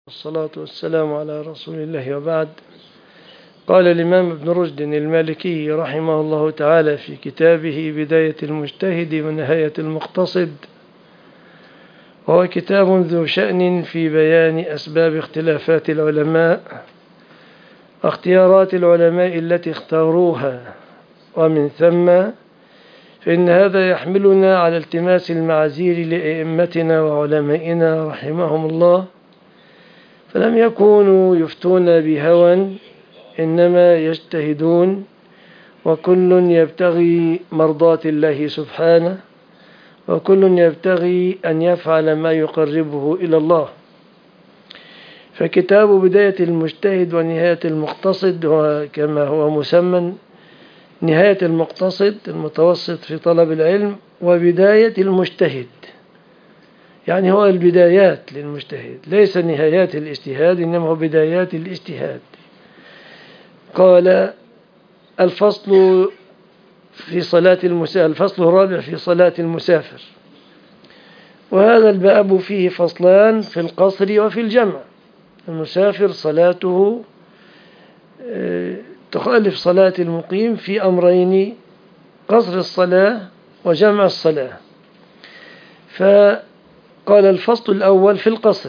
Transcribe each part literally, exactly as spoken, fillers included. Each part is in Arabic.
والصلاة والسلام على رسول الله وبعد. قال الإمام ابن رشد المالكي رحمه الله تعالى في كتابه بداية المجتهد ونهاية المقتصد، وهو كتاب ذو شأن في بيان أسباب اختلافات العلماء واختيارات العلماء التي اختاروها، ومن ثم فإن هذا يحملنا على التماس المعاذير لأئمتنا وعلمائنا رحمهم الله، فلم يكونوا يفتون بهوى إنما يجتهدون، وكل يبتغي مرضات الله سبحانه، وكل يبتغي أن يفعل ما يقربه إلى الله. فكتاب بداية المجتهد ونهاية المقتصد هو كما هو مسمى نهاية المقتصد المتوسط في طلب العلم، وبداية المجتهد يعني هو البدايات للمجتهد، ليس نهايات الاجتهاد إنما هو بدايات الاجتهاد. قال الفصل في صلاة المسافر، الفصل الرابع في صلاة المسافر، وهذا الباب فيه فصلان في القصر وفي الجمع. المسافر صلاته تخالف صلاة المقيم في أمرين: قصر الصلاة وجمع الصلاة. فقال الفصل الأول في القصر: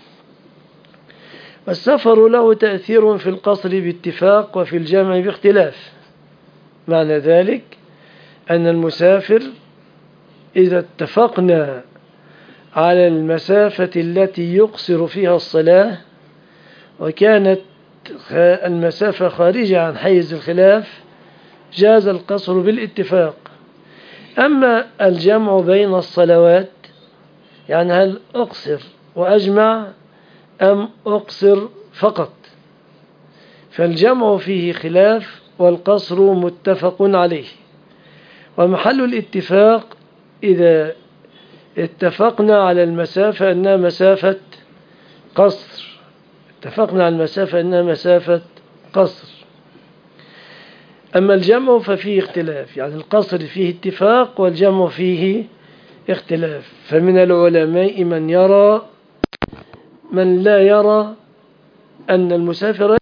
والسفر له تأثير في القصر باتفاق وفي الجمع باختلاف. معنى ذلك أن المسافر إذا اتفقنا على المسافة التي يقصر فيها الصلاة وكانت المسافة خارجة عن حيز الخلاف جاز القصر بالاتفاق. أما الجمع بين الصلوات يعني هل أقصر وأجمع أم أقصر فقط، فالجمع فيه خلاف والقصر متفق عليه. ومحل الاتفاق إذا اتفقنا على المسافة أنها مسافة قصر، اتفقنا على المسافة أنها مسافة قصر. أما الجمع ففيه اختلاف، يعني القصر فيه اتفاق والجمع فيه اختلاف. فمن العلماء من يرى من لا يرى أن المسافر،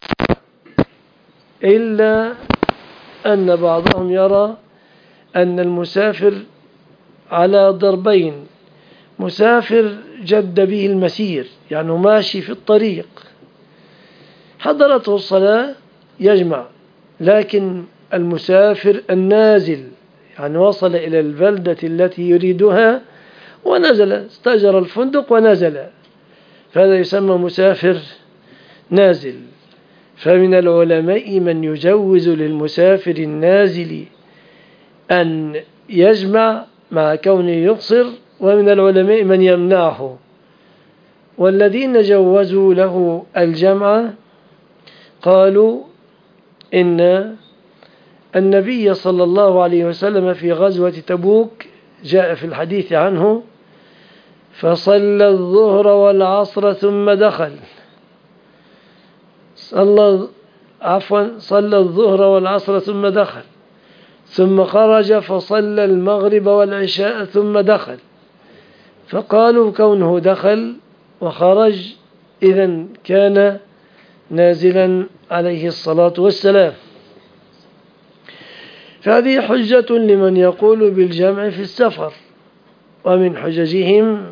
إلا أن بعضهم يرى أن المسافر على ضربين: مسافر جد به المسير يعني ماشي في الطريق حضرته الصلاة يجمع، لكن المسافر النازل يعني وصل إلى البلدة التي يريدها ونزل، استأجر الفندق ونزل، فهذا يسمى مسافر نازل. فمن العلماء من يجوز للمسافر النازل أن يجمع مع كونه يقصر، ومن العلماء من يمنعه. والذين جوزوا له الجمع قالوا إن النبي صلى الله عليه وسلم في غزوة تبوك جاء في الحديث عنه: فصلى الظهر والعصر ثم دخل صلى عفوا صلى الظهر والعصر ثم دخل ثم خرج فصلى المغرب والعشاء ثم دخل. فقالوا كونه دخل وخرج إذن كان نازلا عليه الصلاة والسلام. فهذه حجة لمن يقول بالجمع في السفر. ومن حججهم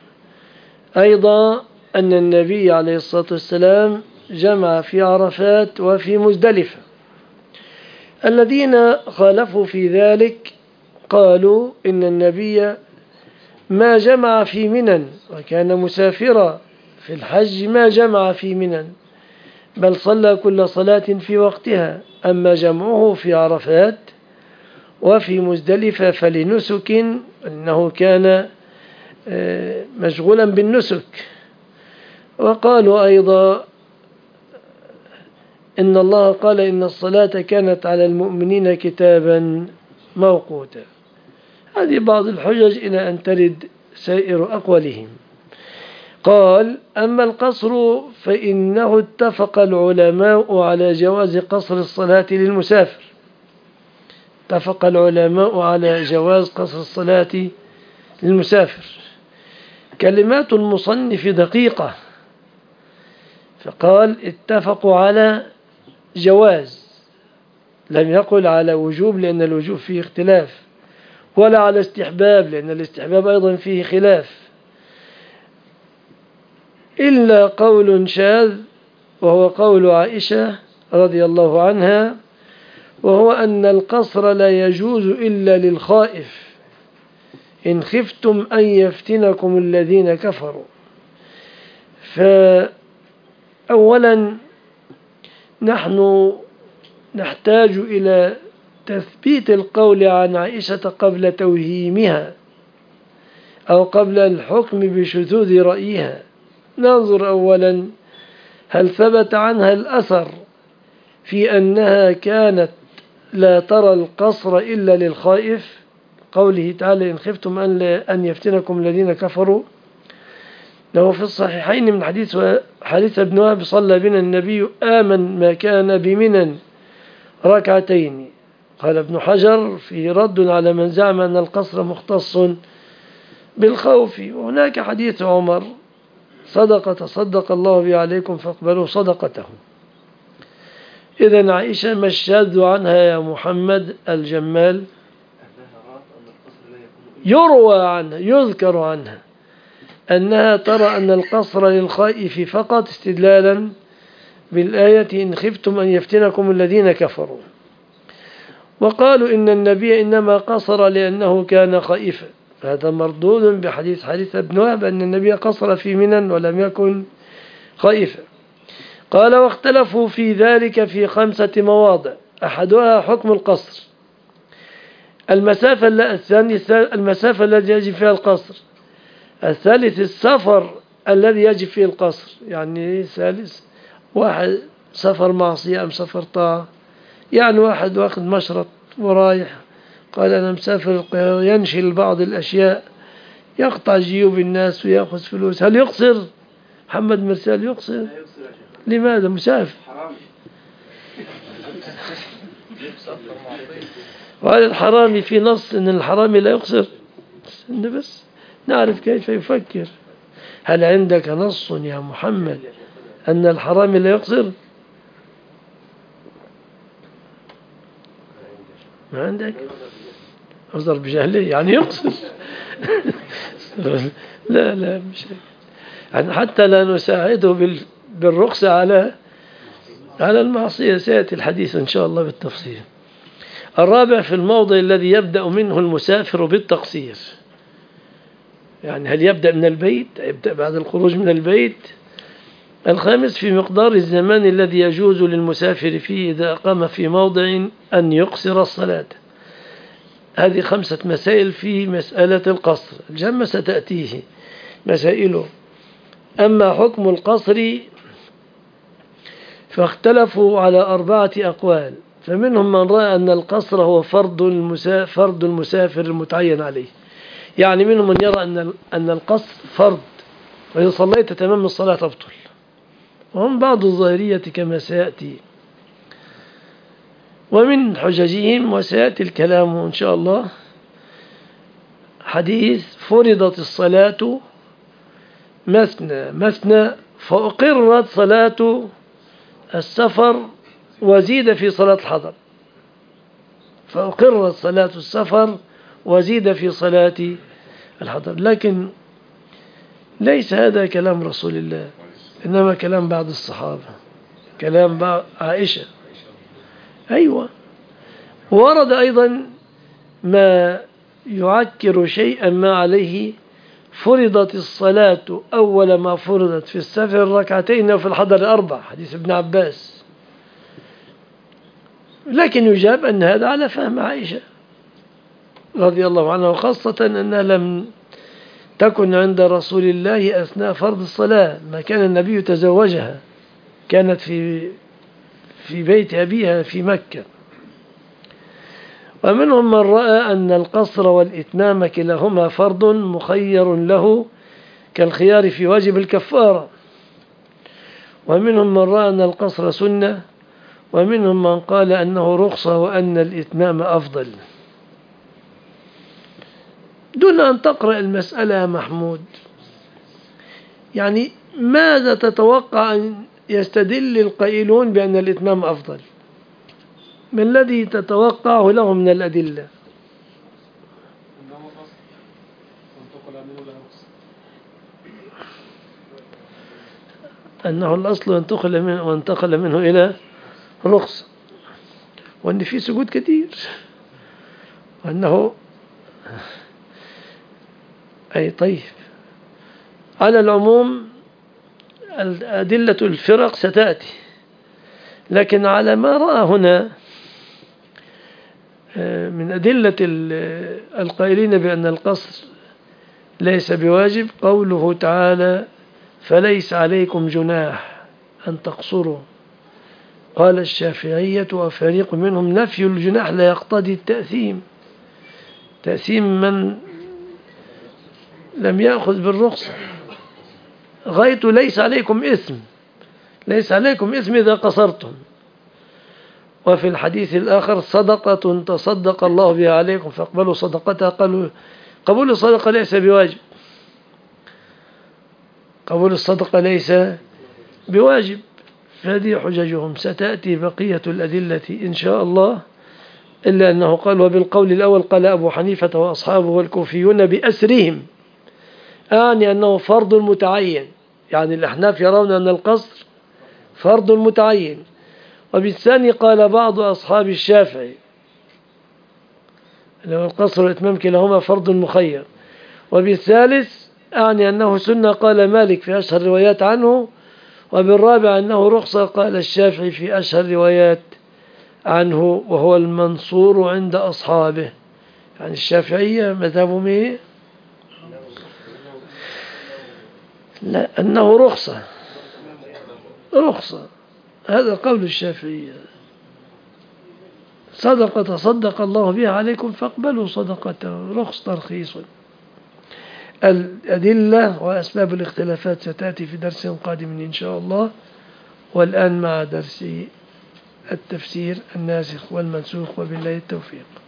أيضا أن النبي عليه الصلاة والسلام جمع في عرفات وفي مزدلفة. الذين خالفوا في ذلك قالوا إن النبي ما جمع في منى، وكان مسافرا في الحج ما جمع في منى، بل صلى كل صلاة في وقتها. أما جمعه في عرفات وفي مزدلفة فلنسك، إنه كان مشغولا بالنسك. وقالوا أيضا إن الله قال: إن الصلاة كانت على المؤمنين كتابا موقوتا. هذه بعض الحجج إلى أن ترد سائر أقوالهم. قال: أما القصر فإنه اتفق العلماء على جواز قصر الصلاة للمسافر. اتفق العلماء على جواز قصر الصلاة للمسافر. كلمات المصنف دقيقة، فقال اتفقوا على جواز، لم يقل على وجوب لأن الوجوب فيه اختلاف، ولا على استحباب لأن الاستحباب أيضا فيه خلاف، إلا قول شاذ وهو قول عائشة رضي الله عنها، وهو أن القصر لا يجوز إلا للخائف إن خفتم أن يفتنكم الذين كفروا. فأولا نحن نحتاج إلى تثبيت القول عن عائشة قبل توهيمها أو قبل الحكم بشذوذ رأيها. ننظر أولا هل ثبت عنها الأثر في أنها كانت لا ترى القصر إلا للخائف، قوله تعالى إن خفتم أن يفتنكم الذين كفروا. له في الصحيحين من حديث حارثة بن وهب صلى بنا النبي آمن ما كان بمنى ركعتين. قال ابن حجر في رد على من زعم أن القصر مختص بالخوف. وهناك حديث عمر صدقة تصدق الله به عليكم فاقبلوا صدقته. إذن عائشة ما الشاذ عنها يا محمد الجمال؟ يروى عنها يذكر عنها أنها ترى أن القصر للخائف فقط استدلالا بالآية إن خفتم أن يفتنكم الذين كفروا. وقالوا إن النبي إنما قصر لأنه كان خائفا، هذا مردود بحديث حارثة بن وهب أن النبي قصر في منى ولم يكن خائفا. قال واختلفوا في ذلك في خمسة مواضع، أحدها حكم القصر، المسافة الثانية المسافة التي يجب فيها القصر، الثالث السفر الذي يجب فيه القصر، يعني ثالث واحد سفر معصية أم سفر طاعة، يعني واحد واخد مشرط ورايح قال أنا مسافر القاهرة ينشل بعض الأشياء يقطع جيوب الناس ويأخذ فلوس، هل يقصر؟ محمد مرسال يقصر؟ لماذا؟ مسافر. وعلى الحرامي في نص أن الحرامي لا يقصر، بس نعرف كيف يفكر. هل عندك نص يا محمد أن الحرامي لا يقصر؟ ما عندك؟ أصدر بجهله يعني يقصر. لا لا مش يعني حتى لا نساعده بالرخصة على على المعصية، سيأتي الحديث إن شاء الله بالتفصيل. الرابع في الموضع الذي يبدأ منه المسافر بالتقصير، يعني هل يبدأ من البيت؟ يبدأ بعد الخروج من البيت. الخامس في مقدار الزمان الذي يجوز للمسافر فيه إذا أقام في موضع أن يقصر الصلاة. هذه خمسة مسائل في مسألة القصر، الجمة ستأتيه مسائله. أما حكم القصر فاختلفوا على أربعة أقوال، فمنهم من رأى أن القصر هو فرض المسافر, فرض المسافر المتعين عليه، يعني منهم من يرى أن أن القصر فرض وإذا صليت تمام الصلاة تبطل، وهم بعض الظاهرية كما سيأتي. ومن حججهم وسيأتي الكلام إن شاء الله حديث فرضت الصلاة مثنى مثنى فأقرت صلاة السفر وزيد في صلاة الحضر، فأقرت صلاة السفر وزيد في صلاة الحضر. لكن ليس هذا كلام رسول الله، إنما كلام بعض الصحابة، كلام بعض عائشة. أيوة، ورد أيضا ما يعكر شيئا ما عليه، فرضت الصلاة أول ما فرضت في السفر ركعتين وفي الحضر أربع، حديث ابن عباس. لكن يجاب أن هذا على فهم عائشة رضي الله عنها، وخاصة أنها لم تكن عند رسول الله أثناء فرض الصلاة، ما كان النبي يتزوجها، كانت في في بيت أبيها في مكة. ومنهم من رأى أن القصر والإتمام كلاهما فرض مخير له كالخيار في واجب الكفارة. ومنهم من رأى أن القصر سنة، ومنهم من قال أنه رخصة وأن الإتمام أفضل. دون أن تقرأ المسألة يا محمود، يعني ماذا تتوقع يستدل القائلون بأن الإتمام أفضل. ما الذي تتوقعه له من الأدلة؟ أنه الأصل وانتقل منه, وانتقل منه إلى رخصة، وأن في سجود كثير، وأنه أي طيب. على العموم أدلة الفرق ستأتي، لكن على ما رأى هنا من أدلة القائلين بأن القصر ليس بواجب قوله تعالى فليس عليكم جناح أن تقصروا. قال الشافعية وفريق منهم نفي الجناح لا يقتضي التأثيم، تأثيم من لم يأخذ بالرخصة. غاية ليس عليكم إثم، ليس عليكم إثم إذا قصرتم. وفي الحديث الآخر صدقة تصدق الله بها عليكم فاقبلوا صدقتها. قالوا قبول الصدقة ليس بواجب، قبول الصدقة ليس بواجب. فهذه حججهم، ستأتي بقية الأدلة إن شاء الله، إلا أنه قال وبالقول الأول قال أبو حنيفة وأصحابه والكوفيون بأسرهم، أعني أنه فرض متعين، يعني الأحناف يرون أن القصر فرض متعين. وبالثاني قال بعض أصحاب الشافعي لو القصر والإتمام كلاهما فرض مخير. وبالثالث أعني أنه سنة قال مالك في أشهر روايات عنه. وبالرابع أنه رخصة قال الشافعي في أشهر روايات عنه، وهو المنصور عند أصحابه. يعني الشافعية مذهبهم إيه؟ لا، أنه رخصة، رخصة، هذا قول الشافعية. صدقة تصدق الله بها عليكم فاقبلوا صدقته، رخص ترخيص. الأدلة وأسباب الاختلافات ستأتي في درس قادم إن شاء الله. والآن مع درس التفسير الناسخ والمنسوخ، وبالله التوفيق.